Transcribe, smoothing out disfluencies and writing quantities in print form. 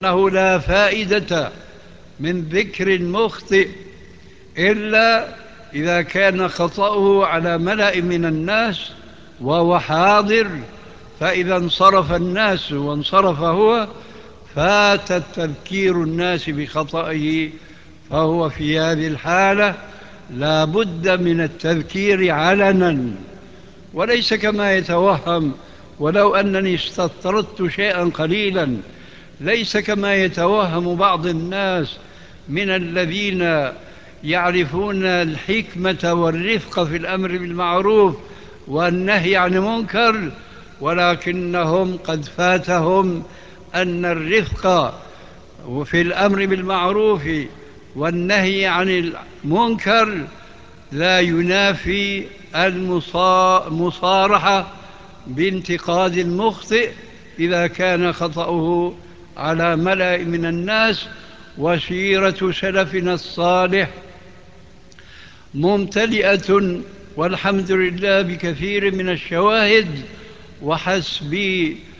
أنه لا فائدة من ذكر المخطئ إلا إذا كان خطأه على ملأ من الناس وهو حاضر، فإذا انصرف الناس وانصرف هو فات تذكير الناس بخطئه، فهو في هذه الحالة لا بد من التذكير علنا، وليس كما يتوهم. ولو أنني استطردت شيئا قليلا، ليس كما يتوهم بعض الناس من الذين يعرفون الحكمة والرفق في الأمر بالمعروف والنهي عن المنكر، ولكنهم قد فاتهم أن الرفق في الأمر بالمعروف والنهي عن المنكر لا ينافي المصارحة بانتقاد المخطئ إذا كان خطأه على ملأ من الناس. وسيرة سلفنا الصالح ممتلئة والحمد لله بكثير من الشواهد، وحسبي